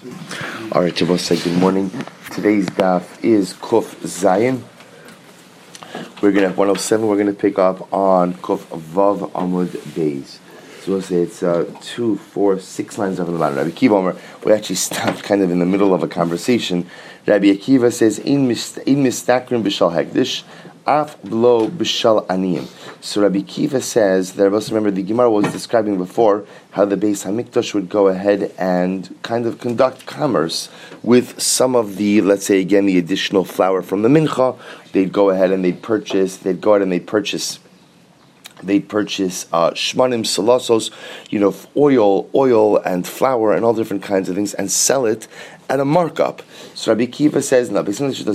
All right, Shabbos, say good morning. Today's daf is Kuf Zayin. We're going to have 107. We're going to pick up on Kuf Vav Amud Beis. So we'll say it's 2, 4, 6 lines up in the bottom. Rabbi Akiva Omer, we actually stopped kind of in the middle of a conversation. Rabbi Akiva says, "In mistakrim b'shal hekdesh, af blo b'shal aniyim." So Rabbi Akiva says that, remember the Gemara was describing before how the Beis Hamikdash would go ahead and kind of conduct commerce with some of the, let's say again, the additional flour from the mincha. They'd go ahead and they'd purchase shmanim, salasos, oil and flour and all different kinds of things, and sell it at a markup. So Rabbi Akiva says, no, doesn't do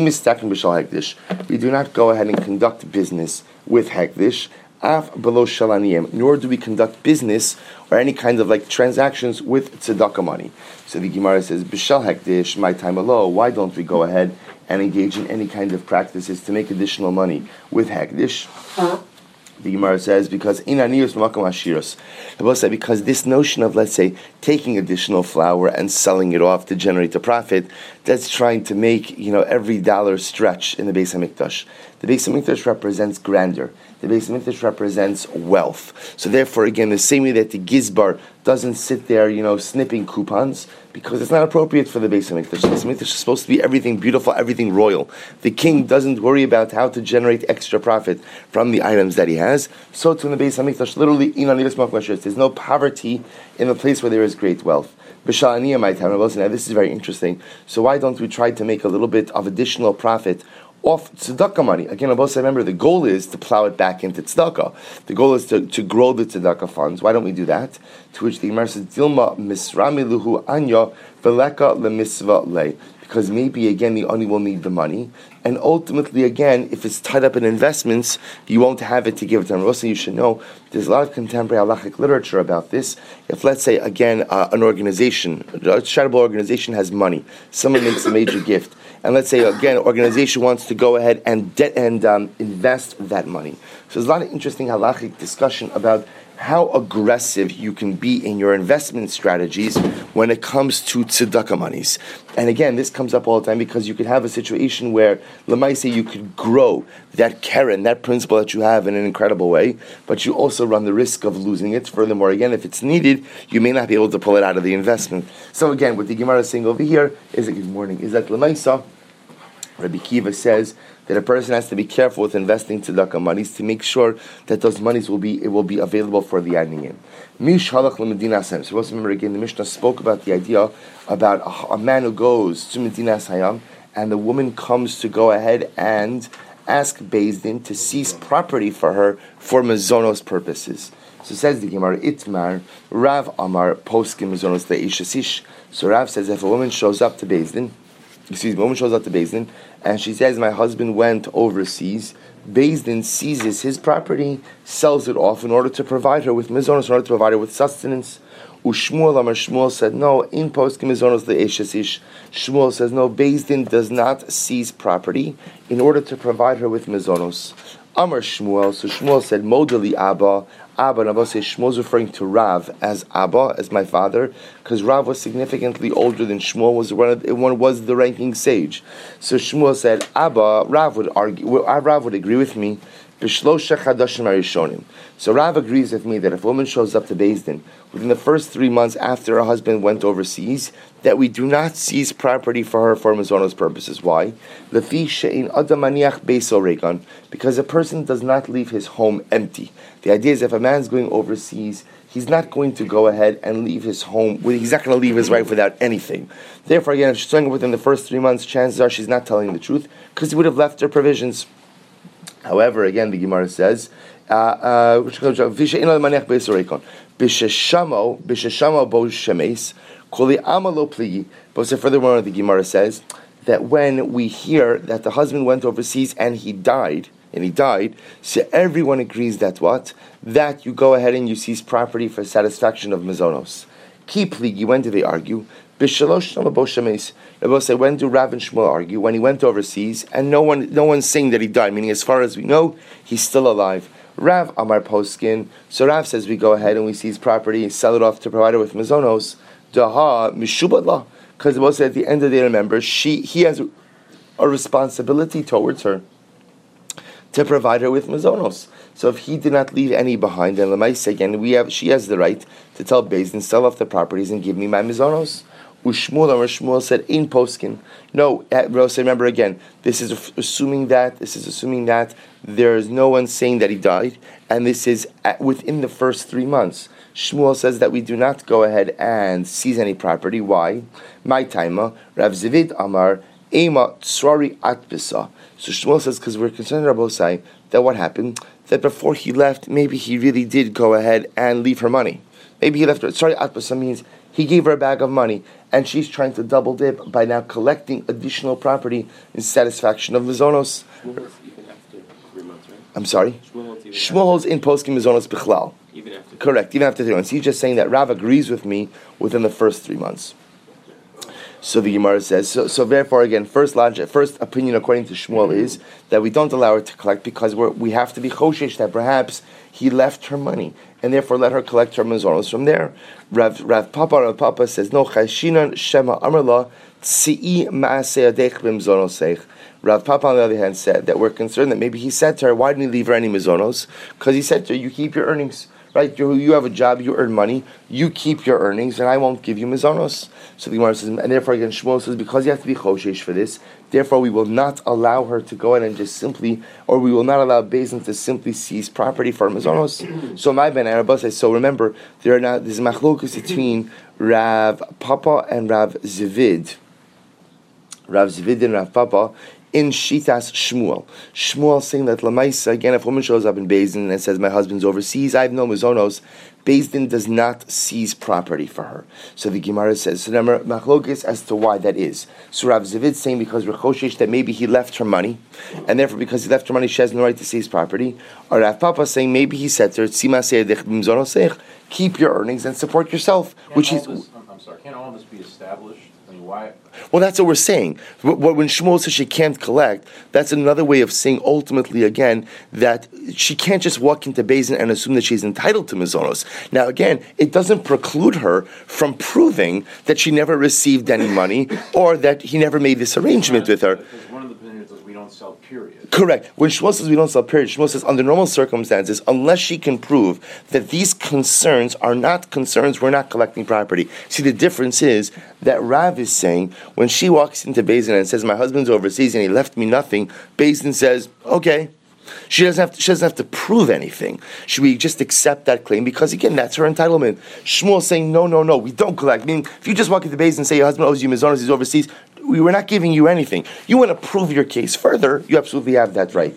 that. We do not go ahead and conduct business with hekdesh, af below shalaniyim, nor do we conduct business or any kind of like transactions with tzedakah money. So the Gemara says, b'shal hekdesh, my time below, why don't we go ahead and engage in any kind of practices to make additional money with hekdesh? The Gemara says, because in aniyus makom ashiros, because this notion of, let's say, taking additional flour and selling it off to generate a profit, that's trying to make every dollar stretch in the Beis Hamikdash. The Beis Hamikdash represents grandeur. The Beis Hamikdash represents wealth. So therefore, again, the same way that the Gizbar doesn't sit there, snipping coupons, because it's not appropriate for the Beis Hamikdash. The Beis Hamikdash is supposed to be everything beautiful, everything royal. The king doesn't worry about how to generate extra profit from the items that he has. So too in the Beis Hamikdash, literally, there's no poverty in the place where there is great wealth. Now this is very interesting. So why don't we try to make a little bit of additional profit off tzedakah money? Again, remember, the goal is to plow it back into tzedakah. The goal is to grow the tzedakah funds. Why don't we do that? To which the Gemara says, Dilma misrami luhu anya veleka lemisva le. Because maybe, again, the ani will need the money. And ultimately, again, if it's tied up in investments, you won't have it to give it to them. Also, you should know, there's a lot of contemporary halachic literature about this. If, let's say, again, an organization, a charitable organization has money. Someone makes a major gift. And let's say, again, an organization wants to go ahead and invest that money. So there's a lot of interesting halachic discussion about how aggressive you can be in your investment strategies when it comes to tzedakah monies. And again, this comes up all the time because you could have a situation where, lemaise, you could grow that keren, that principle that you have in an incredible way, but you also run the risk of losing it. Furthermore, again, if it's needed, you may not be able to pull it out of the investment. So again, what the Gemara is saying over here is that, good morning, is that lemaise, Rabbi Akiva says that a person has to be careful with investing tzedakah monies to make sure that those monies will be available for the aniyim. Mish halach leMedinas Hayam. So remember again, the Mishnah spoke about the idea about a man who goes to Medinas Hayam and the woman comes to go ahead and ask Beis Din to seize property for her for mazonos purposes. So says the Gemara, Itmar Rav Amar poskim mazonos leishasish. So Rav says if a woman shows up to Beis Din, and she says, my husband went overseas, Beis Din seizes his property, sells it off in order to provide her with mizonos, in order to provide her with sustenance. Shmuel said, no, in poskim mizonos le'eshasish. Shmuel says, no, Beis Din does not seize property in order to provide her with mizonos. Amar Shmuel, so Shmuel said, Modali Abba. Abba, and Abba says Shmuel is referring to Rav as Abba, as my father, because Rav was significantly older than Shmuel, was the ranking sage. So Shmuel said, Abba, Rav would agree with me. So Rav agrees with me that if a woman shows up to Beis Din within the first 3 months after her husband went overseas, that we do not seize property for her for mazonos purposes. Why? Because a person does not leave his home empty. The idea is if a man's going overseas, he's not going to go ahead and leave his home. He's not going to leave his wife without anything. Therefore, again, if she's doing it within the first 3 months, chances are she's not telling the truth because he would have left her provisions. However, again, the Gemara says, but furthermore, the Gemara says that when we hear that the husband went overseas and he died, so everyone agrees that what? That you go ahead and you seize property for satisfaction of mizonos. Ki pligi, when do they argue? Rabbi said, when do Rav and Shmuel argue? When he went overseas, and no one's saying that he died, meaning as far as we know, he's still alive. Rav Amar Poskin, so Rav says we go ahead and we seize property, sell it off to provide it with mazonos. Daha mishubadla, because it was at the end of the day, remember, he has a responsibility towards her to provide her with mazonos. So if he did not leave any behind, then Lamaisa again, she has the right to tell Beis Din, sell off the properties and give me my mazonos. Shmuel said, "In poskin." No, remember again. This is assuming that there is no one saying that he died, and this is within the first 3 months. Shmuel says that we do not go ahead and seize any property. Why? My taima Rav Zivid Amar Ema Tsrari Atbisa. So Shmuel says because we're concerned, Rabbosai, that what happened that before he left, maybe he really did go ahead and leave her money. Maybe he left her. Tsrari Atbisa means he gave her a bag of money, and she's trying to double dip by now collecting additional property in satisfaction of Mizonos. Shmuel holds even after 3 months, right? I'm sorry? Shmuel holds in poskim Mizonos Bichlal. Even after. Correct, even after 3 months. He's just saying that Rav agrees with me within the first 3 months. So the Gemara says, so therefore again, first opinion according to Shmuel is that we don't allow her to collect because we have to be choshesh that perhaps he left her money, and therefore let her collect her mazonos from there. Rav Papa says, no, chashinan shema amarla tzii ma'aseyadech b'mzonoseich. Rav Papa on the other hand said that we're concerned that maybe he said to her, why didn't he leave her any mazonos? Because he said to her, you keep your earnings. Right, you have a job, you earn money, you keep your earnings, and I won't give you mizonos. So the Gemara says, and therefore again Shmuel says, because you have to be choshesh for this, therefore we will not allow her to go in and just simply, or we will not allow Beis Din to simply seize property for mizonos. So my ben Arabah says, so remember, there's machlokus between Rav Papa and Rav Zivid. Rav Zivid and Rav Papa in Shitas Shmuel. Shmuel saying that Lamaisa, again, if a woman shows up in Beis Din and says, my husband's overseas, I have no mizonos, Beis Din does not seize property for her. So the Gemara says, so remember, machlokes as to why that is. So Rav Zivid saying because we're choshesh that maybe he left her money, and therefore because he left her money, she has no right to seize property. Or Rav Papa saying maybe he said to her, keep your earnings and support yourself. I'm sorry, can't all of this be established? I mean, why? Well, that's what we're saying. When Shmuel says she can't collect, that's another way of saying ultimately again that she can't just walk into Beis Din and assume that she's entitled to mizonos. Now again, it doesn't preclude her from proving that she never received any money or that he never made this arrangement with her. Because one of the opinions is we don't sell, period. Correct. When Shmuel says we don't sell, period, Shmuel says under normal circumstances, unless she can prove that these concerns are not concerns, we're not collecting property. See, the difference is that Rav is saying when she walks into Beis Din and says, my husband's overseas and he left me nothing, Beis Din says, okay. She doesn't have to prove anything. Should we just accept that claim? Because again, that's her entitlement. Shmuel saying, no, we don't collect. I mean, if you just walk into Beis Din and say your husband owes you mizonos, he's overseas, we're not giving you anything. You want to prove your case further, you absolutely have that right.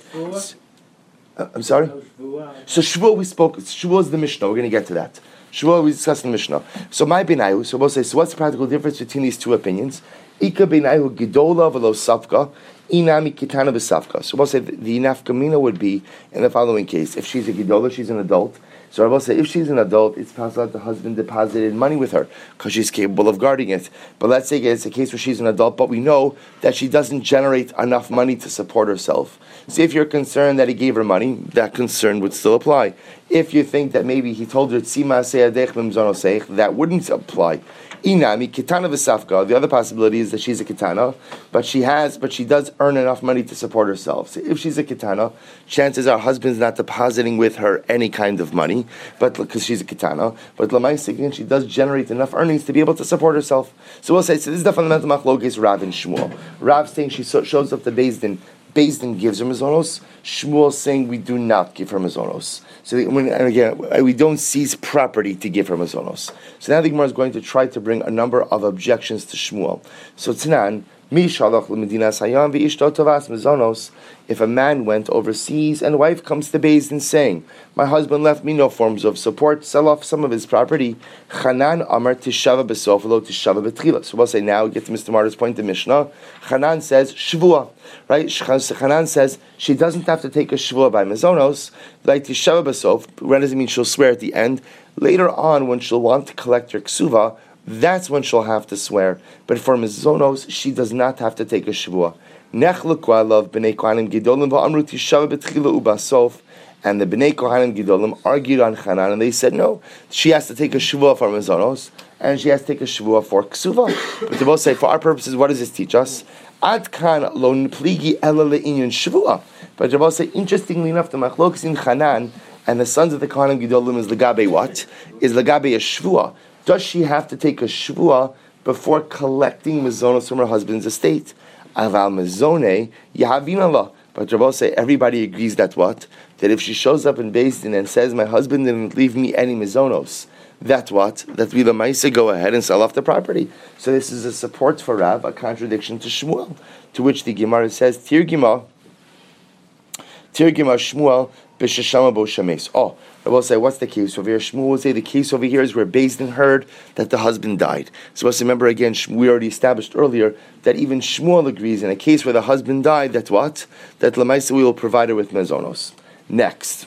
I'm sorry? So Shmuel Shmuel is the Mishnah. We're going to get to that. Shmuel, we discussed in the Mishnah. So my benayu, so we'll say, so what's the practical difference between these two opinions? Ika benayu gidola v'lo safka, inami kitana v'safka. So we'll say the nafkamina would be in the following case. If she's a gidola, she's an adult. So I will say, if she's an adult, it's possible that the husband deposited money with her because she's capable of guarding it. But let's say it's a case where she's an adult, but we know that she doesn't generate enough money to support herself. See, if you're concerned that he gave her money, that concern would still apply. If you think that maybe he told her, that wouldn't apply. Inami, kitana v'safka. The other possibility is that she's a kitana, but she does earn enough money to support herself. So if she's a kitana, chances are husband's not depositing with her any kind of money, but because she's a kitana. But l'maisik, she does generate enough earnings to be able to support herself. So we'll say, so this is the fundamental machlokes Rav and Shmuel. Rav saying she shows up to Beis Din. Beis Din gives her mizonos. Shmuel saying we do not give her mizonos. So we don't seize property to give her mizonos. So now the Gemara is going to try to bring a number of objections to Shmuel. So Tzanan, mi shalach l'medina sayam v'ishto tovas mizonos. If a man went overseas and a wife comes to Beis Din saying, my husband left me no forms of support, sell off some of his property, Chanan Amar tishava b'sof lo tishava b'tchila. So we'll say now, get to Mr. Martyrs' point in Mishnah, Chanan says, shvua. Right? Chanan says she doesn't have to take a shvua by mizonos, like tishava b'sof. What does it mean? She'll swear at the end. Later on, when she'll want to collect her ksuva, that's when she'll have to swear. But for mizonos, she does not have to take a shvua. And the Bnei Kohanim Gidolim argued on Chanan, and they said no, she has to take a shvuah for mizonos. and she has to take a shvuah for ksuva. But they both say, for our purposes, what does this teach us? Ad kan lo pligi ela le'inyan shvuah. But they both say, interestingly enough, the machlokas in Hanan and the sons of the Kohanim Gedolim is legabe what? Is legabe a shvuah. Does she have to take a shvuah before collecting mazonos from her husband's estate? Aval mazone yahavin Allah. But Rabbi say everybody agrees that what? That if she shows up in Beis Din and says, my husband didn't leave me any mazonos, that what? That we the Maisa go ahead and sell off the property. So this is a support for Rav, a contradiction to Shmuel, to which the Gemara says, Tirgima Shmuel b'sheshama bo shames. Oh, Rabbi will say, what's the case over here? Shmuel will say the case over here is where Beis Din heard that the husband died. So let's remember again, we already established earlier that even Shmuel agrees in a case where the husband died, that what? That Lamaisa we will provide her with mazonos. Next.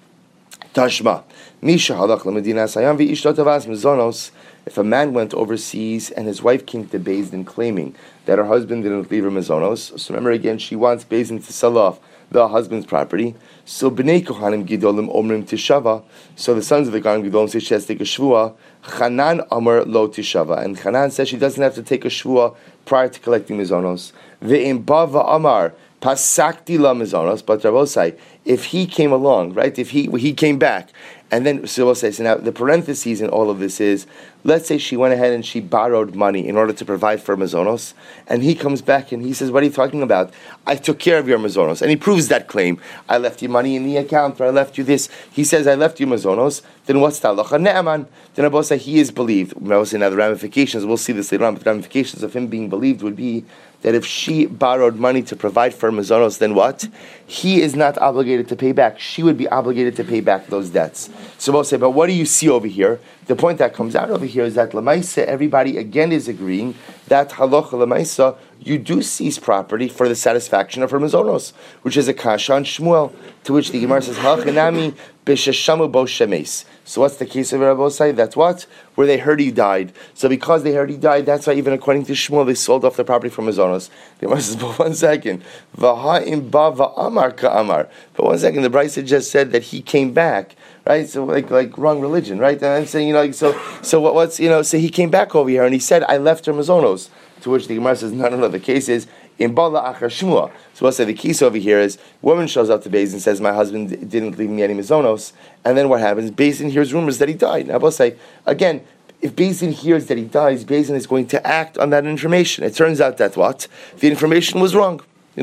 Tashma. Misha halach lemedina sayam v'ishtot avas mazonos. If a man went overseas and his wife came to Beis Din claiming that her husband didn't leave her mazonos, so remember again, she wants Beis Din to sell off the husband's property. So b'nei kohanim gidolim omrim tishava. So the sons of the kohanim gidolim say she has to take a shvuah. Hanan amar lo tishava, and Hanan says she doesn't have to take a shvuah prior to collecting mizonos. Ve'im bava amar pasakti la mizonos. But Rabosai, if he came along, right? If he came back, and then so we'll say, so now the parentheses in all of this is, let's say she went ahead and she borrowed money in order to provide for mazonos, and he comes back and he says, what are you talking about? I took care of your mazonos. And he proves that claim. I left you money in the account, or I left you this. He says, I left you mazonos. Then what's the halacha? Ne'aman. Then Abba say he is believed. I will say now the ramifications, we'll see this later on, but the ramifications of him being believed would be that if she borrowed money to provide for mazonos, then what? He is not obligated to pay back. She would be obligated to pay back those debts. So we'll say, but what do you see over here? The point that comes out over here is that Lamaisa, everybody again is agreeing that halacha Lamaisa, you do seize property for the satisfaction of her mazonos, which is a kasha on Shmuel, to which the Gemara says, Hachinami b'sheshamu bo shemes. So what's the case of Rabosai? That's what? Where they heard he died. So because they heard he died, that's why even according to Shmuel, they sold off the property from mazonos. The Gemara says, but 1 second. V'ha'im ba va'amar ka'amar. But 1 second, the Brisa just said that he came back. Right, so like wrong religion, right? And I'm saying, so what's so he came back over here and he said, I left her mazonos. To which the Gemara says, no. The case is in bala achar shmua. So we'll say the case over here is woman shows up to Beis Din and says, my husband didn't leave me any mazonos, and then what happens? Beis Din hears rumors that he died. Now we'll say again, if Beis Din hears that he dies, Beis Din is going to act on that information. It turns out that what? The information was wrong.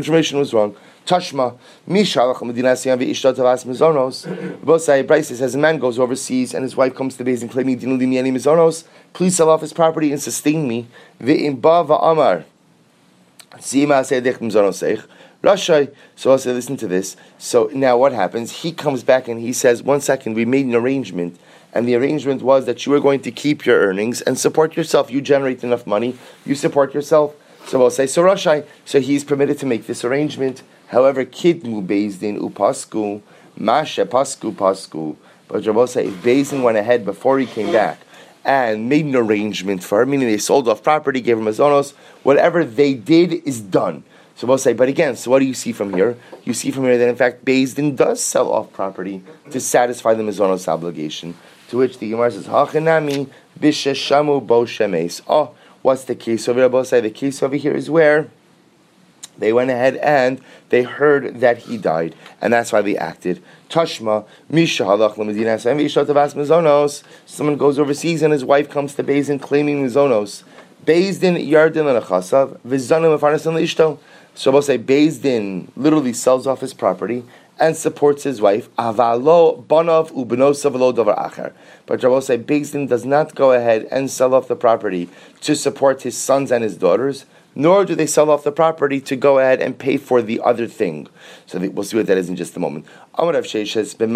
Tashma, Mishalach Medina Siam v'ishtot avas mizonos. Both say Brisa says a man goes overseas and his wife comes to Beis Din claiming didn't leave me any mizonos. Please sell off his property and sustain me. Ve'im ba va'amar Sima seidech mizonoseich Rashai. So I'll say, listen to this. So now what happens? He comes back and he says, 1 second, we made an arrangement. And the arrangement was that you were going to keep your earnings and support yourself. You generate enough money, you support yourself. So I'll say, so Rashai. So he's permitted to make this arrangement. However, kidmu Beis Din upasku, masha pasku. But Rabbi say, if Beis Din went ahead before he came back and made an arrangement for her, meaning they sold off property, gave her mazonos, whatever they did is done. So we'll say, but again, so what do you see from here? You see from here that in fact Beis Din does sell off property to satisfy the mazonos obligation. To which the Gemara says, Hachinami b'sheshamu bo shemes. Oh, what's the case over here? Rabbi say the case over here is where they went ahead and they heard that he died, and that's why they acted. Tashma, Misha halach l'medina sayam v'ishtot avas mizonos. Someone goes overseas and his wife comes to Beis Din claiming mizonos. Beis Din yardin l'nechasav v'zanim mefarnasin l'ishto. So we'll say Beis Din literally sells off his property and supports his wife. Avalo banav ubenosav lo davar acher. But Rabbi say Beis Din does not go ahead and sell off the property to support his sons and his daughters, nor do they sell off the property to go ahead and pay for the other thing. So we'll see what that is in just a moment. What's the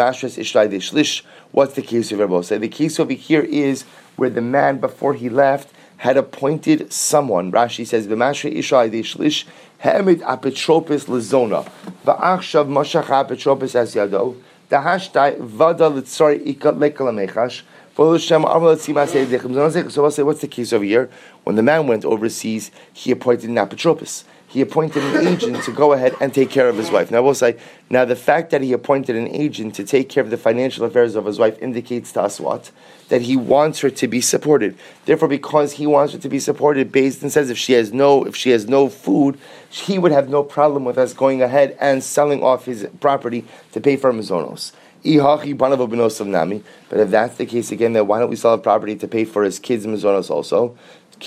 case over here? The case over here is where the man, before he left, had appointed someone. Rashi says, "B'mashre ishlai deishlish hemid apetropis lezona va'achshav mashach apetropis as yado dahashtai vada litzari ikat lekalamechash." So I'll say, what's the case over here? When the man went overseas, he appointed an apotropos. he appointed an agent to go ahead and take care of his wife. Now we'll say, now the fact that he appointed an agent to take care of the financial affairs of his wife indicates to us what? That he wants her to be supported. Therefore, because he wants her to be supported, Beis Din says if she has no food, he would have no problem with us going ahead and selling off his property to pay for mazonos. But if that's the case again, then why don't we sell a property to pay for his kids' mazonos also?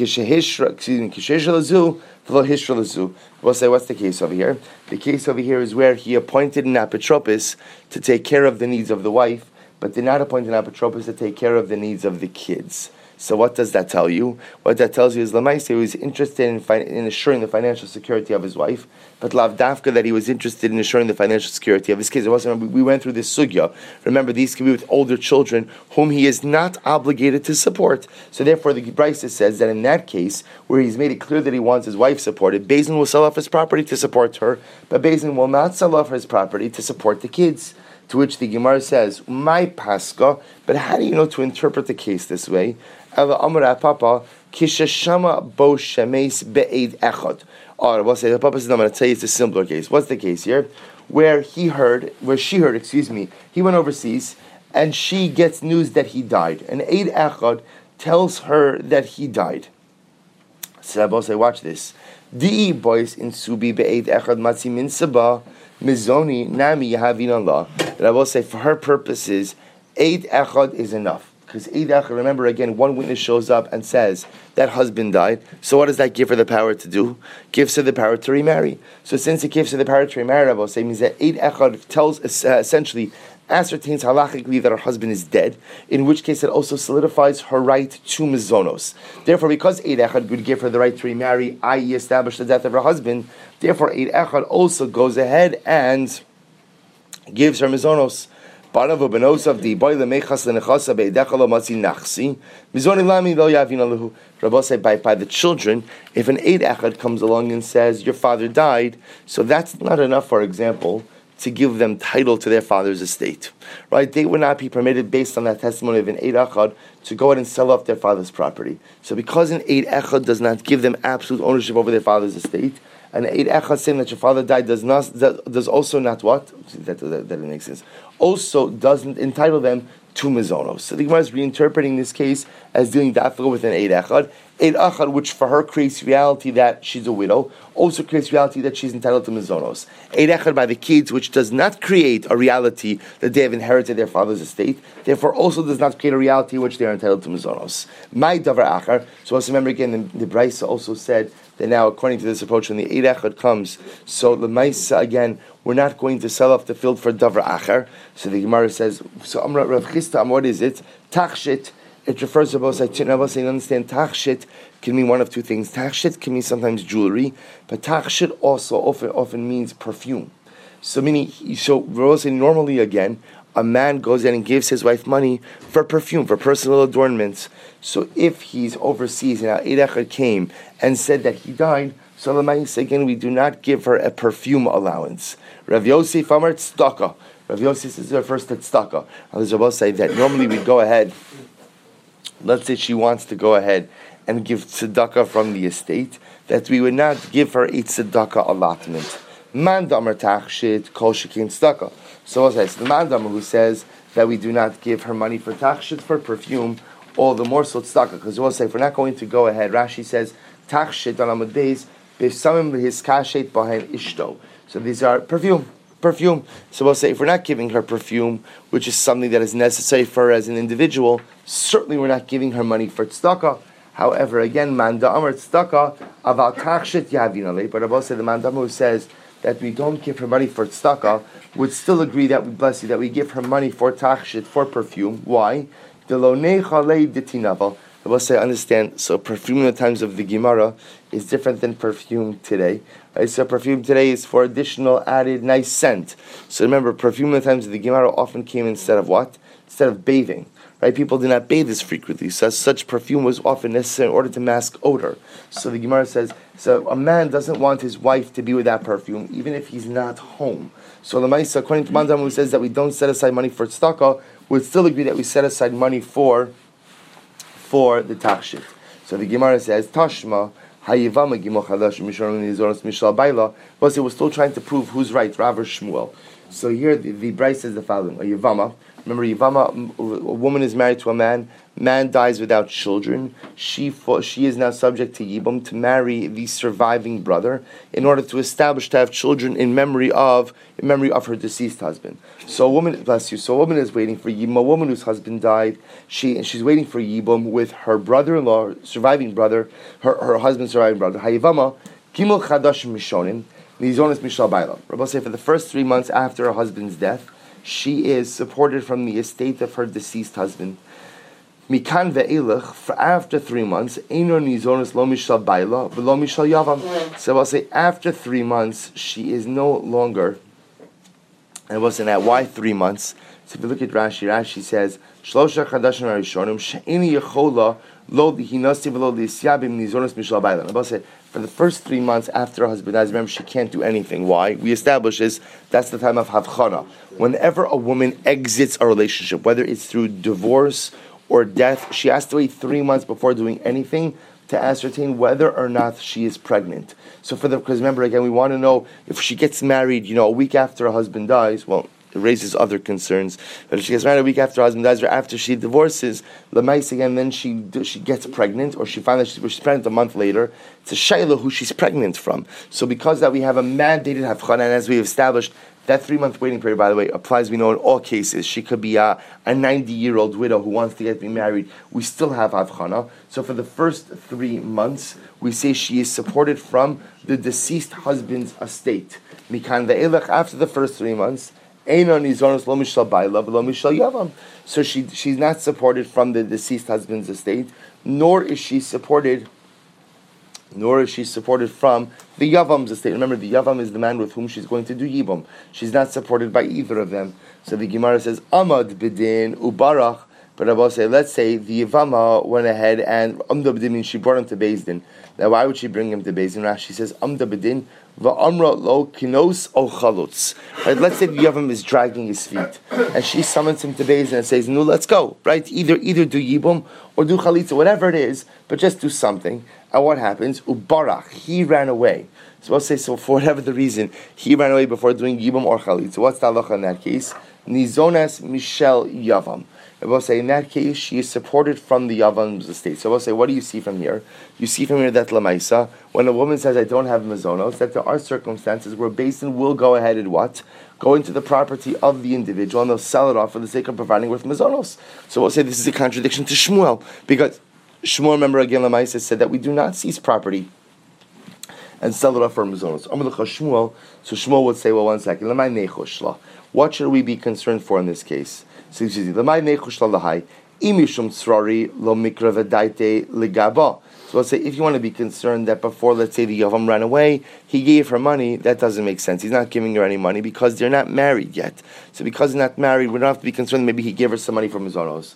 We'll say, what's the case over here? The case over here is where he appointed an apotropos to take care of the needs of the wife, but did not appoint an apotropos to take care of the needs of the kids. So what does that tell you? What that tells you is Lamaise was interested in assuring the financial security of his wife, but Lav Dafka that he was interested in assuring the financial security of his kids. We went through this sugya. Remember, these can be with older children whom he is not obligated to support. So therefore, the Brisa says that in that case, where he's made it clear that he wants his wife supported, Beis Din will sell off his property to support her, but Beis Din will not sell off his property to support the kids. To which the Gemara says, "My pascha." But how do you know to interpret the case this way? Ela Amar Papa Kishashama Bo Shemes Be'ed Echad. Or we'll say the Papa says, "I'm going to tell you it's a simpler case." What's the case here? Where she heard, he went overseas and she gets news that he died. And Eid Echad tells her that he died. So I will say, watch this. Di boys in Subi Be'ed Echad Matzi Min Sabah. Mizoni Nami Yahavin Allah. That I will say for her purposes, Eid Echad is enough. Because Eid Echad, remember again, one witness shows up and says that husband died. So what does that give her the power to do? Gives her the power to remarry. So since it gives her the power to remarry, I will say means that Eid Echad tells essentially ascertains halachically that her husband is dead, in which case it also solidifies her right to mizonos. Therefore, because Eid Echad would give her the right to remarry, i.e. establish the death of her husband, therefore Eid Echad also goes ahead and gives her mizonos. By the children, if an Eid Echad comes along and says, your father died, so that's not enough, for example, to give them title to their father's estate, right? They would not be permitted, based on that testimony of an Eid Echad, to go ahead and sell off their father's property. So because an Eid Echad does not give them absolute ownership over their father's estate, an Eid Echad saying that your father died does also not what? That doesn't make sense. Also doesn't entitle them to mizonos. So the Gemara is reinterpreting this case as dealing dafka with an Eid Echad. Eid Echad, which for her creates reality that she's a widow, also creates reality that she's entitled to mizonos. Eid Echad by the kids, which does not create a reality that they have inherited their father's estate, therefore also does not create a reality which they are entitled to mizonos. My davar achar. So let's remember again, the Brisa also said that now, according to this approach, when the Eid Echad comes, so the Maisa again, we're not going to sell off the field for davar achar. So the Gemara says, so Amra Rav Chisda, what is it? Tachshit. It refers to both. I understand tachshit can mean one of two things. Tachshit can mean sometimes jewelry, but tachshit also often means perfume. So normally again, a man goes in and gives his wife money for perfume, for personal adornments. So if he's overseas and Eid Echad came and said that he died, so again we do not give her a perfume allowance. Rav Yosef Amar tzedakah. Rav Yosef is refers to tzedakah. Others will say that normally we go ahead. Let's say she wants to go ahead and give tzedakah from the estate, that we would not give her a tzedakah allotment. Man damar tachshit kol shekin tzedakah. So we'll say, the man damar who says that we do not give her money for tachshit, for perfume, all the more so tzedakah. Because we'll say, if we're not going to go ahead, Rashi says, tachshit on Amud Beis, b'samim his kashet behind ishto. So these are perfume. So we'll say, if we're not giving her perfume, which is something that is necessary for her as an individual, certainly we're not giving her money for tzedakah. However, again, man da'amar tzedakah aval tachshit yavinale. But I will say the man da'amar who says that we don't give her money for tzedakah would still agree that we bless you, that we give her money for tachshit, for perfume. Why? I will say, understand, so perfume in the times of the Gemara is different than perfume today. Right? So perfume today is for additional added nice scent. So remember, perfume in the times of the Gemara often came instead of what? Instead of bathing. Right? People did not bathe as frequently. So such perfume was often necessary in order to mask odor. So the Gemara says, so a man doesn't want his wife to be with that perfume, even if he's not home. So the Maisa, according to Mandam, who says that we don't set aside money for tzedakah, would still agree that we set aside money for the tachshit. So the Gemara says, Tashma, Hayivama Gimel Chadash Mishonim Nizoros Mishal Baila. But it was still trying to prove who's right, Rav or Shmuel. So here the Bryce says the following: a Yivama. Remember, Yivama, a woman is married to a man. Man dies without children. She is now subject to Yibum to marry the surviving brother in order to establish to have children in memory of her deceased husband. So a woman, bless you. So a woman is waiting for Yibum. A woman whose husband died. She's waiting for Yibum with her brother-in-law, surviving brother, her husband's surviving brother. Hayivama Gimel Chadash Mishonim Nizonis Mishal Baila. Rabbi say for the first 3 months after her husband's death, she is supported from the estate of her deceased husband. Mikan ve'elach, for after 3 months, Eino Nizonis Lo Mishal Baila V'Lo Mishal Yavam. So I'll say after 3 months, she is no longer. And what's in that? Why 3 months? So if you look at Rashi says, Shlosha Chadashim Arishonim She'ini Yechola Lo Dihinasi V'Lo Disyabim Nizonis Mishal Baila. And I'll say for the first 3 months after her husband dies, remember she can't do anything. Why? We establish that's the time of Havchana. Whenever a woman exits a relationship, whether it's through divorce or death, she has to wait 3 months before doing anything to ascertain whether or not she is pregnant. So because remember again, we want to know if she gets married, a week after her husband dies, well, it raises other concerns. But if she gets married a week after her husband dies or after she divorces, Lamais again, then she gets pregnant, or she finds that she's pregnant a month later. It's a shayla who she's pregnant from. So because that we have a mandated havchana, and as we've established, that 3 month waiting period, by the way, applies, we know, in all cases. She could be a 90-year-old widow who wants to get remarried. We still have havchana. So for the first 3 months, we say she is supported from the deceased husband's estate. Mikan ve'elach, after the first 3 months, so she's not supported from the deceased husband's estate, nor is she supported from the Yavam's estate. Remember, the Yavam is the man with whom she's going to do Yibum. She's not supported by either of them. So the Gemara says, Amad bidin ubarach. But I will say, let's say the Yavama went ahead and Amda bidin means she brought him to Beis Din. Now, why would she bring him to Beis Din? Rashi says, Amda bidin va'amra lo kinos o chalutz. Right? Let's say the Yavam is dragging his feet, and she summons him to Beis Din and says, "No, let's go." Right? Either do Yibum or do chalitza, whatever it is, but just do something. And what happens? Ubarach, he ran away. So I'll say, so for whatever the reason, he ran away before doing Yibum or chalitza. What's the halacha in that case? Nizonas Mishel Yavam. I will say, in that case, she is supported from the Yavam's estate. So I will say, what do you see from here? You see from here that Lamaisa, when a woman says, I don't have mazonos, that there are circumstances where Beis Din will go ahead and what? Go into the property of the individual, and they'll sell it off for the sake of providing with mazonos. So we'll say this is a contradiction to Shmuel, because Shmuel, remember again, Lamaisa said that we do not seize property and sell it off for mazonos. Shmuel, so Shmuel would say, well, 1 second, what should we be concerned for in this case? So you see, so let's say if you want to be concerned that before, let's say the Yavam ran away, he gave her money, that doesn't make sense. He's not giving her any money because they're not married yet. So because they're not married, we don't have to be concerned maybe he gave her some money from Mizonos.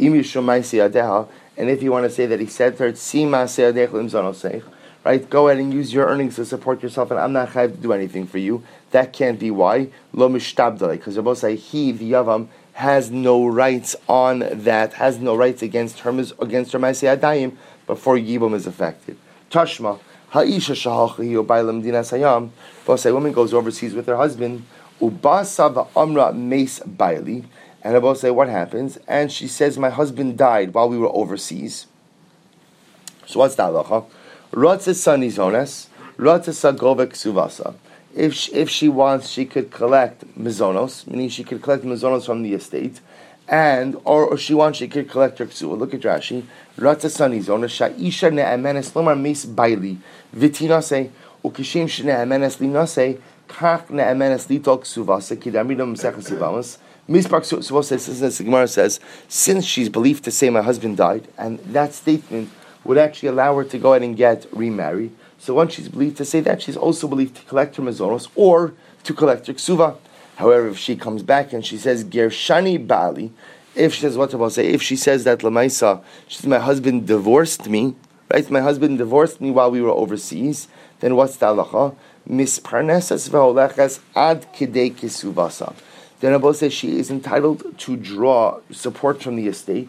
And if you want to say that he said to her, right, go ahead and use your earnings to support yourself, and I'm not going to do anything for you. That can't be why. Lo mishtabdalei, because they're both say he, the Yavam, has no rights on that, has no rights against her Maaseh Adayim before Yibum is affected. Tashma, ha'isha shahalchi u'baylam dinas hayam. Both say woman goes overseas with her husband, ubasa va'amra meis baili, and they both say what happens, and she says my husband died while we were overseas. So what's the halacha? Ratzesa nizones, ratzesa govek suvasa. If she wants, she could collect mizonos, meaning she could collect mizonos from the estate, or she wants, she could collect her ksuva. Look at Rashi. Ratzesa nizones, sha'isha ne'amenes lomar meis baili, vitinase, ukishim she'ne'amenes linase, kach ne'amenes litol ksuvasa, kidamidam mesechas yivamas. Mispak Suvasa, the Gemara says, since she's believed to say my husband died, and that statement would actually allow her to go ahead and get remarried. So once she's believed to say that, she's also believed to collect her mazonos or to collect her ksuva. However, if she comes back and she says Gershani Bali, if she says what about say, if she says that Lamaisa, she says my husband divorced me, right? My husband divorced me while we were overseas. Then what's the halacha? Misparnesas ve'olechas ad kidei kisuvasa. Then Abba says she is entitled to draw support from the estate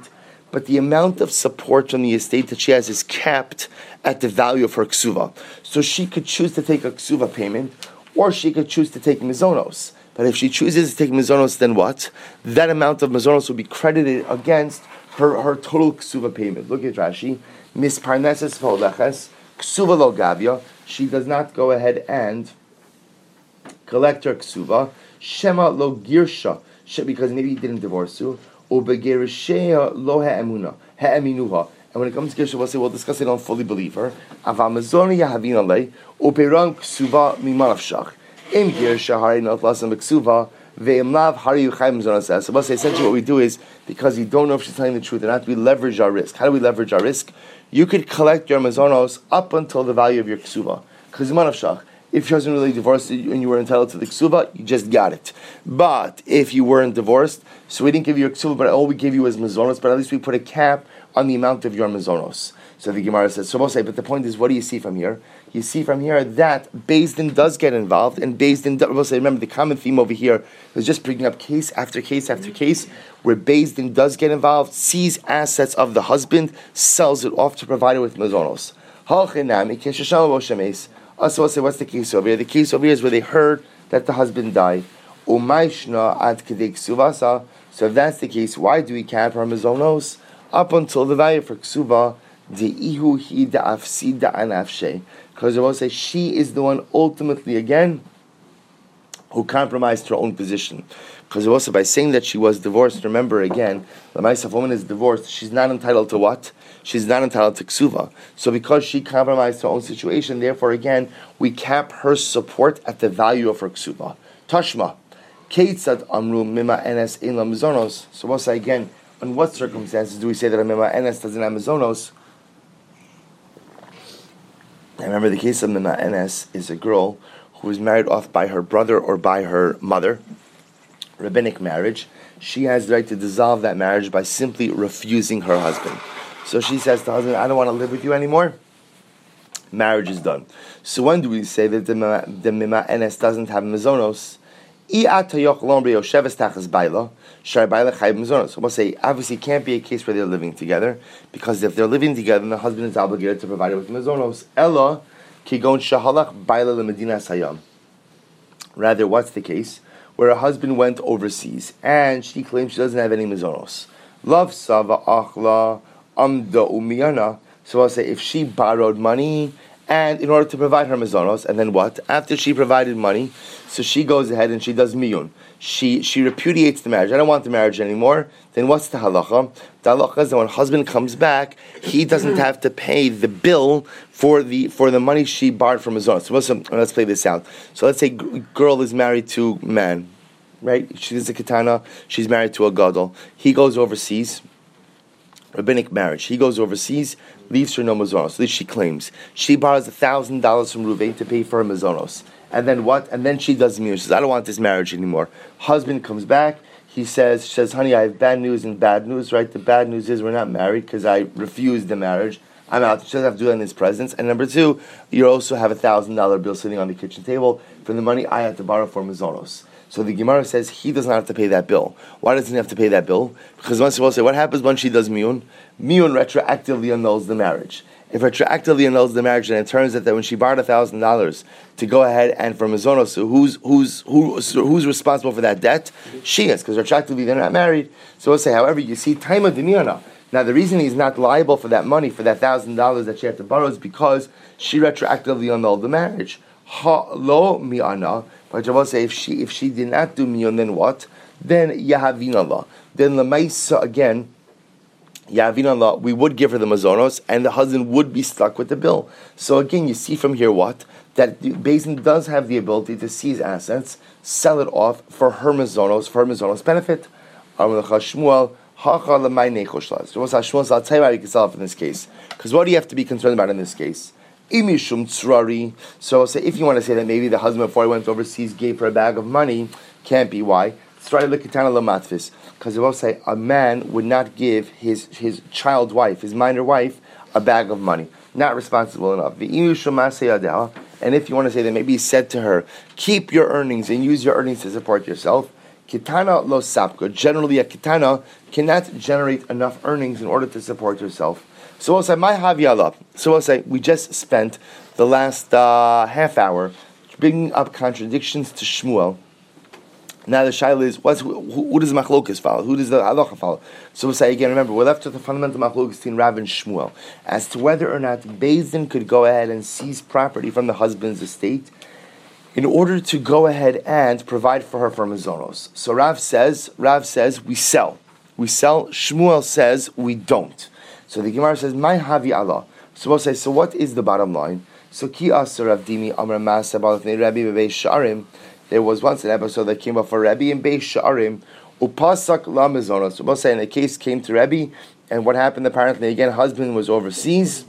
but the amount of support from the estate that she has is capped at the value of her ksuva. So she could choose to take a ksuva payment, or she could choose to take mizonos. But if she chooses to take mizonos, then what? That amount of mizonos will be credited against her total ksuva payment. Look at Rashi. Misparneses v'holeches, ksuva lo gavya. She does not go ahead and collect her ksuva. Shema lo girsha, because maybe he didn't divorce you. Ubegerishea lo ha'eminuha. And when it comes to girsha, we'll discuss it. Don't fully believe her. Aval mezoni yahavin alei uperam ksuva mimanavshach. Im girsha hari not lasam ksuva ve'im lav hari yuchayim mizonas. So essentially what we do is, because you don't know if she's telling the truth or not, we leverage our risk. How do we leverage our risk? You could collect your mizonos up until the value of your ksuva. Because mimanavshach. If she wasn't really divorced and you were entitled to the ksuva, you just got it. But if you weren't divorced, so we didn't give you your ksuva, but all we gave you was mizonos, but at least we put a cap on the amount of your mizonos. So the Gemara says, but the point is, what do you see from here? You see from here that Beis Din does get involved, and Beis Din, remember the common theme over here is just bringing up case after case after case, where Beis Din does get involved, sees assets of the husband, sells it off to provide it with mizonos. So what's the case over here? The case over here is where they heard that the husband died. So if that's the case, why do we cap our mizonos up until the value for ksuva? Because I will say she is the one ultimately again who compromised her own position. Because also by saying that she was divorced, remember again, the if a woman is divorced, she's not entitled to what? She's not entitled to ksuva. So because she compromised her own situation, therefore again, we cap her support at the value of her ksuva. Tashma. Keitzad amru mima enes in la mizonos. So we'll say again, in what circumstances do we say that a mima enes doesn't have mizonos? I remember the case of mima enes is a girl who was married off by her brother or by her mother, rabbinic marriage. She has the right to dissolve that marriage by simply refusing her husband. So she says to the husband, I don't want to live with you anymore. Marriage is done. So when do we say that the mima enes doesn't have mizonos? So we'll say, obviously it can't be a case where they're living together, because if they're living together, then the husband is obligated to provide it with mizonos. Ella kigon shahalach baila lemedina sayam. Rather, what's the case? Where a husband went overseas and she claims she doesn't have any mizonos. Love sava achla amda umiyana. So I'll say, if she borrowed money and in order to provide her mizonos, and then what? After she provided money, so she goes ahead and she does miyun. She repudiates the marriage. I don't want the marriage anymore. Then what's the halacha? The halacha is that when husband comes back, he doesn't have to pay the bill for the money she borrowed from mizonos. So let's play this out. So let's say girl is married to man, right? She's a katana. She's married to a gadol. He goes overseas. Rabbinic marriage. He goes overseas, leaves her no mizonos. At least she claims. She borrows $1,000 from Ruvain to pay for her mizonos. And then what? And then she does miyun. She says, I don't want this marriage anymore. Husband comes back. She says, honey, I have bad news and bad news, right? The bad news is we're not married because I refused the marriage. I'm out. She doesn't have to do that in his presence. And number two, you also have $1,000 bill sitting on the kitchen table for the money I had to borrow for mizonos. So the Gemara says he does not have to pay that bill. Why doesn't he have to pay that bill? Because once we'll say, what happens when she does miyun? Miyun retroactively annuls the marriage. If retroactively annuls the marriage, then it turns out that when she borrowed $1,000 to go ahead and for mizonos, so who's responsible for that debt? She is, because retroactively they're not married. So we'll say, however, you see, time of the miyana. Now the reason he's not liable for that money, for that $1,000 that she had to borrow, is because she retroactively annulled the marriage. Ha lo miyana. But I will say, if she did not do miyun, then what? Then yahavin Allah. Then lemaisa again, yahavin Allah. We would give her the mazonos, and the husband would be stuck with the bill. So again, you see from here what? That Beis Din does have the ability to seize assets, sell it off for her mazonos benefit. Shmuel hacha lemay nechoshlas. So Shmuel, I'll tell you why you can sell it in this case. Because what do you have to be concerned about in this case? Imishum tzrari. So if you want to say that maybe the husband before he went overseas gave her a bag of money, can't be. Why? Tzrari lekitana lamatvis. Because I will say a man would not give his child wife, his minor wife, a bag of money. Not responsible enough. And if you want to say that maybe he said to her, keep your earnings and use your earnings to support yourself, Kitana lo sapka. Generally, a kitana cannot generate enough earnings in order to support herself. So we'll say, my haviala. So we'll say, we just spent the last half hour bringing up contradictions to Shmuel. Now the shaila is, who does the machlokas follow? Who does the halacha follow? So we'll say again, remember, we're left with the fundamental machlokas between Rav and Shmuel as to whether or not Beis Din could go ahead and seize property from the husband's estate in order to go ahead and provide for her for mazonos. So Rav says, we sell. Shmuel says, we don't. So the Gemara says, my havi Allah. So we'll say, so what is the bottom line? So ki asar Rav Dimi Amar Masa Balatnei Rabbi Bebeis Sha'arim. There was once an episode that came up for Rabbi in Beis Sha'arim, upasak la mazonos. So we'll say, and the case came to Rabbi, and what happened apparently, again, husband was overseas,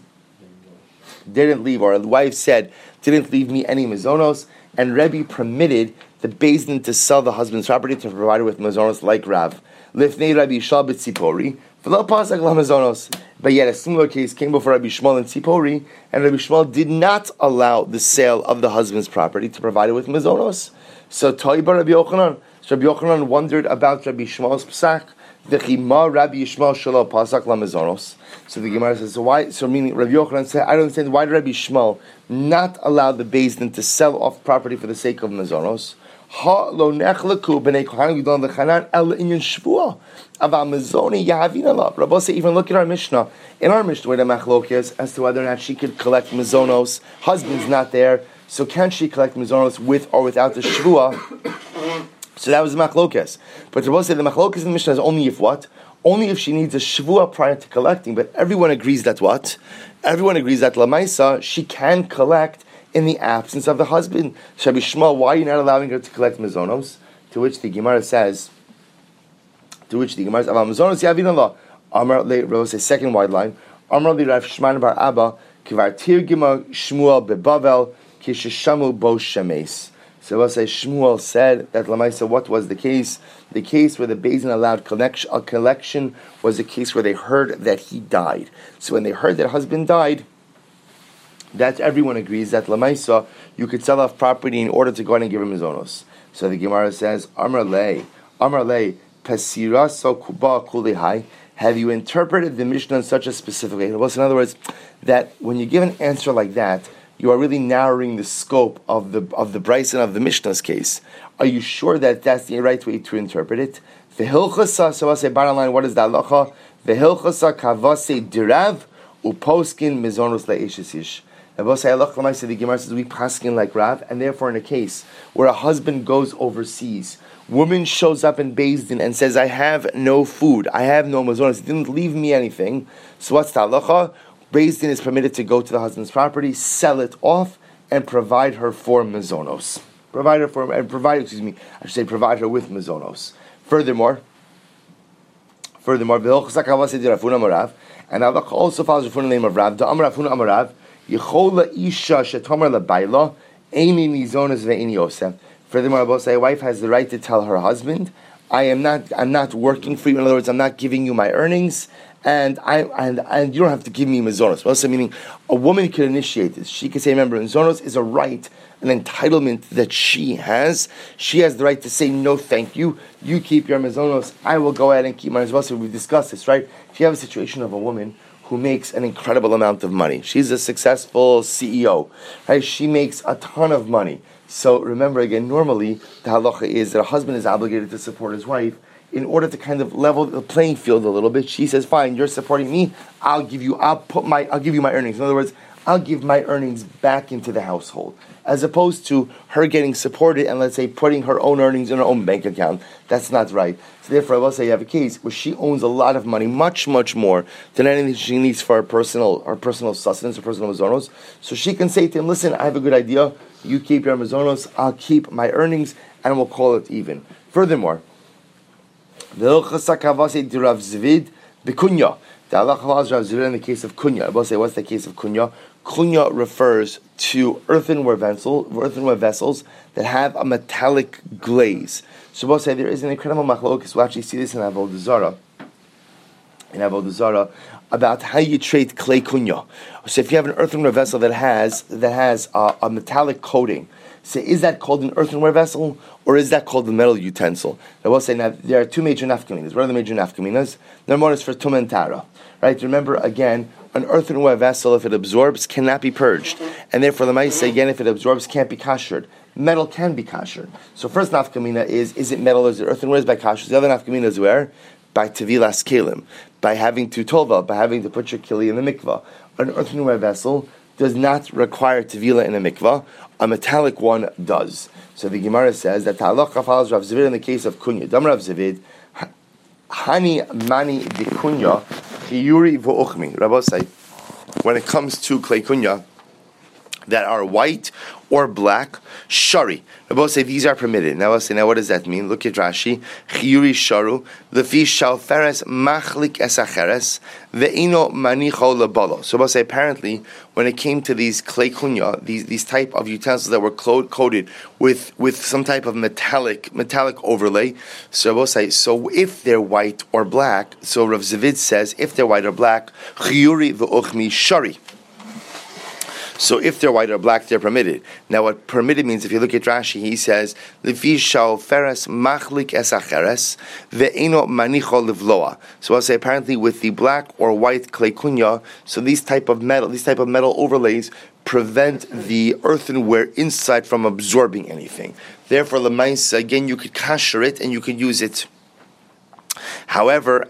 didn't leave, or the wife said, didn't leave me any mazonos, and Rabbi permitted the Beis Din to sell the husband's property to provide her with mazonos like Rav. Lifnei Rabbi Shal b'tzipori, v'lo pasak la mazonos. But yet a similar case came before Rabbi Shmuel and Tzipori, and Rabbi Shmuel did not allow the sale of the husband's property to provide her with mazonos. So Toiba Rabbi Yochanan. So Rabbi Yochanan wondered about Rabbi Shmuel's psak. V'chima Rabbi Yishmael shelo pasak la mazonos. So the Gemara says, so why? So meaning Rabbi Yochanan said, I don't understand why did Rabbi Shmuel not allow the Beis Din to sell off property for the sake of mazonos? Ha lo nechlaku b'nei kohanim gidon v'chanan el inyan shvua aval mazoni yahavin alav. Rabbi say, even look at our Mishnah. In our Mishnah, where the machlok is as to whether or not she could collect mazonos. Husband's not there, so can she collect mazonos with or without the shvua? So that was the machlokes. But Rabbi said the machlokes in the Mishnah is only if what? Only if she needs a shvua prior to collecting. But everyone agrees that what? Everyone agrees that lamaisa she can collect in the absence of the husband. Rabbi Shmuel, why are you not allowing her to collect mazonos? To which the Gemara says, "Aval mazonos yavin Allah." Amar le Rabbi says second wide line. Amar le Rav Shimon bar Abba kivar tirgima Shmuel bebavel kishishamu bo shemes. So we'll say Shmuel said that Lamaisa, what was the case? The case where the Beis Din allowed a collection was the case where they heard that he died. So when they heard that husband died, that everyone agrees that Lamaisa, you could sell off property in order to go ahead and give him his onos. So the Gemara says, Amar le, pasira so kuba kulihai. Have you interpreted the Mishnah in such a specific way? In other words, that when you give an answer like that, you are really narrowing the scope of the Bryce and of the Mishnah's case. Are you sure that that's the right way to interpret it? V'hilchasa, so I'll say bottom line, what is the halacha? V'hilchasa kavase dirav uposkin mizonos le'eshesish. The Gemara says we paskin like Rav, and therefore in a case where a husband goes overseas, woman shows up in Beis Din and says, I have no food, I have no mazonos, it didn't leave me anything. So what's the halacha? Beis Din is permitted to go to the husband's property, sell it off, and provide her for mazonos. Provide her with mazonos. Furthermore, and Allah also follows the name of Rav. The Amar Rafuna Amar Rav, Yechola Isha Shetomar LaBaila, Eini Nizonos Ve'ini Yosef. Furthermore, a wife has the right to tell her husband, I'm not working for you. In other words, I'm not giving you my earnings, and you don't have to give me mazonos. Also meaning a woman could initiate this. She could say, remember, mazonos is a right, an entitlement that she has. She has the right to say, no, thank you. You keep your mazonos. I will go ahead and keep my mazonos. We've discussed this, right? If you have a situation of a woman who makes an incredible amount of money, she's a successful CEO, right? She makes a ton of money. So remember again, normally the halacha is that a husband is obligated to support his wife. In order to kind of level the playing field a little bit, she says, fine, you're supporting me, I'll give you my earnings. In other words, I'll give my earnings back into the household. As opposed to her getting supported and, let's say, putting her own earnings in her own bank account. That's not right. So therefore, I will say you have a case where she owns a lot of money, much, much more than anything she needs for her personal sustenance, or personal mazonos. So she can say to him, listen, I have a good idea. You keep your mazonos, I'll keep my earnings, and we'll call it even. Furthermore, the halacha allows Rav Zvid in the case of kunya. I will say, what's the case of kunya? Kunya refers to earthenware vessels that have a metallic glaze. So we'll say there is an incredible machlokes. We'll actually see this in Avodah Zarah. about how you treat clay kunya. So if you have an earthenware vessel that has a metallic coating, so is that called an earthenware vessel or is that called a metal utensil? I will say now there are two major nafkaminas. What are the major nafkaminas? Number one is for tum and tara. Right? Remember again, an earthenware vessel, if it absorbs, cannot be purged, and therefore the Maisa again, if it absorbs, can't be kashered. Metal can be kashered. So first nafkamina is it metal or is it earthenware? Is by kasher. The other nafkamina is where? By tevilas kelim, by having to tova, by having to put your kili in the mikvah. An earthenware vessel does not require tevila in a mikvah. A metallic one does. So the Gemara says that ta'alocha follows Rav Zavid in the case of kunya. Dam Rav Zavid, hani mani de kunya, chiyuri v'uchmi. Rabbi say, when it comes to clay kunya that are white or black, shari. Rabbi say these are permitted. Now I'll say, now what does that mean? Look at Rashi. Chiyuri sharu, lefi shalferes machlik esacheres, ve'ino manicho lebalo. So Rabbi say apparently when it came to these clay kunya, these type of utensils that were coated with some type of metallic overlay. So Rabbi say, so if they're white or black, so Rav Zavid says if they're white or black, chiyuri v'uchmi shari. So if they're white or black, they're permitted. Now what permitted means, if you look at Rashi, he says, Lefi shal feres machlik esacheres, ve'eno manicho livloa. So I'll say apparently with the black or white clay kunya, so these type of metal overlays prevent the earthenware inside from absorbing anything. Therefore, lemaisa, again, you could kasher it and you could use it. However,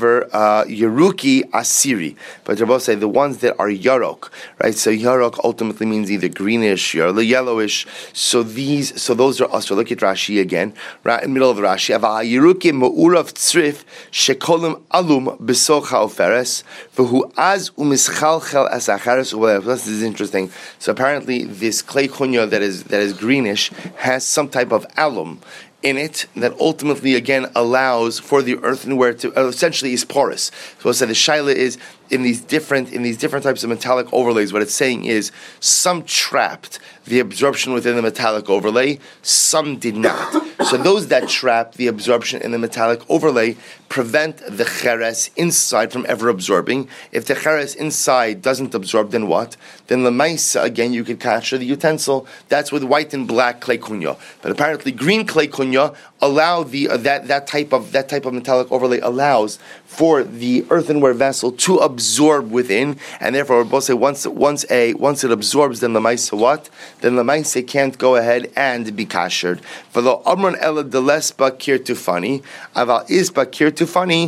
Yeruki Asiri, but Rabbi say the ones that are Yarok, right? So Yarok ultimately means either greenish or yellowish. So those are also. Look at Rashi again, right in the middle of the Rashi. Yeruki Ma'urav Tzrif Shekolim Alum Besocha Oferes V'hu Az Umischalchel Asachares. This is interesting. So apparently, this clay kunya that is greenish has some type of alum in it that ultimately again allows for the earthenware to essentially is porous. So the shaila is in these different types of metallic overlays. What it's saying is some trapped the absorption within the metallic overlay, some did not. So those that trapped the absorption in the metallic overlay prevent the cheres inside from ever absorbing. If the cheres inside doesn't absorb, then what? Then the maisa, again, you could capture the utensil. That's with white and black clay kunya. But apparently green clay kunya allow that type of metallic overlay allows for the earthenware vessel to absorb within, and therefore we're both say once it absorbs, then the maisa what? Then the maisa can't go ahead and be kashered. For the amron ela deles bakir tufani, aval is bakir tufani.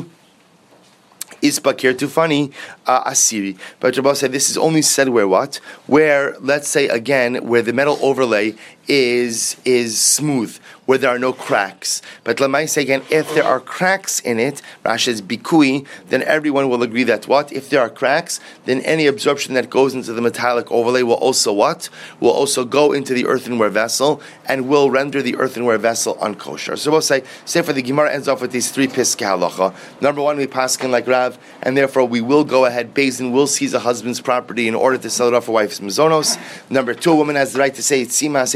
Asiri. But Rabbi said this is only said where what? Where, let's say again, where the metal overlay is smooth, where there are no cracks. But let me say again, if there are cracks in it, Rashi is bikui, then everyone will agree that what? If there are cracks, then any absorption that goes into the metallic overlay will also what? Will also go into the earthenware vessel and will render the earthenware vessel unkosher. So we'll say for the Gemara ends off with these three piskei halacha. Number one, we paskin like Rav, and therefore we will go ahead, Beis Din will seize a husband's property in order to sell it off for wife's mizonos. Number two, a woman has the right to say,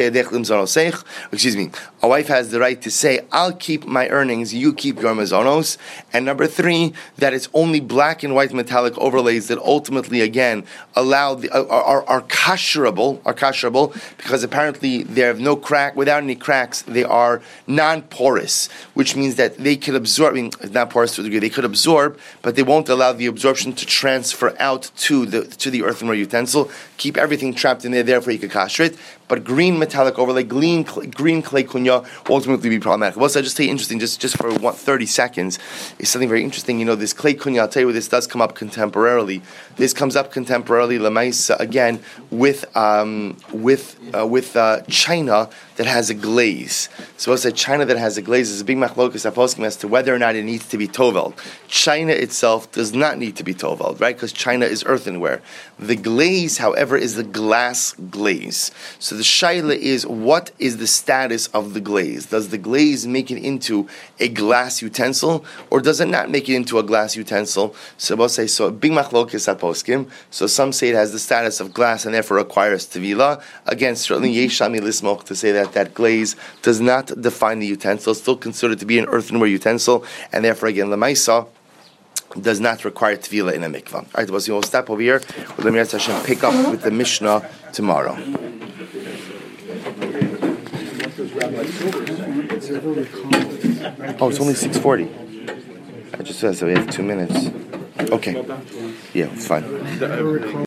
a wife has the right to say, I'll keep my earnings, you keep your mizonos. And number three, that it's only black and white metallic overlays that ultimately, again, allow are kasherable, because apparently they have no crack, without any cracks, they are non-porous, which means that they could absorb, not porous to a degree, they could absorb, but they won't allow the absorption to transfer out to the earthenware utensil, keep everything trapped in there, therefore you could kasher it. But green metallic overlay, green clay kunya will ultimately be problematic. Well, so I just tell you interesting, just for 30 seconds, is something very interesting. This clay kunya, I'll tell you where this does come up contemporarily. This comes up contemporarily, Lamaisa, again, with China that has a glaze. So what's a China that has a glaze is a big machlokas aposkim as to whether or not it needs to be toveld. China itself does not need to be toveld, right? Because China is earthenware. The glaze, however, is the glass glaze. So the shaila is, what is the status of the glaze? Does the glaze make it into a glass utensil, or does it not make it into a glass utensil? So we'll say, so big machlokas aposkim. So some say it has the status of glass and therefore requires tevila. Again, certainly yeshami lismoch to say that glaze does not define the utensil, still considered to be an earthenware utensil, and therefore again lemaisa, does not require tvila in a mikvah. All right, we'll stop over here. We'll let Hashem pick up with the Mishnah tomorrow. Oh, it's only 6:40. I just said so. We have 2 minutes. Okay. Yeah, it's fine.